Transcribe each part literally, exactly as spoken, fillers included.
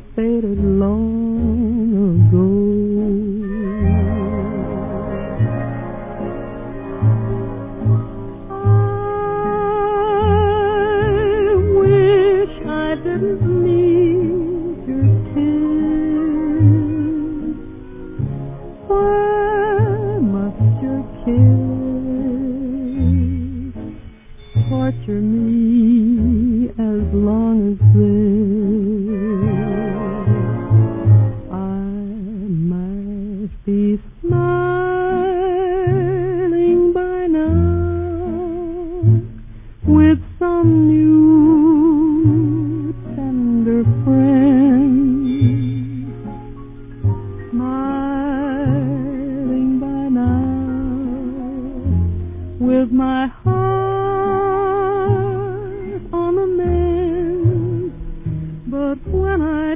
faded long ago. I wish I didn't need your kiss. Why must your kiss torture me as long as this? I might be smiling by now with some new tender friend, smiling by now with my heart on the mend. But when I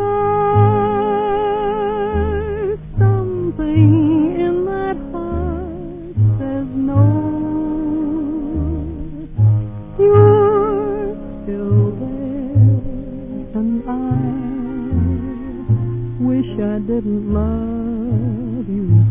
try, something in that heart says no. You're still there, and I wish I didn't love you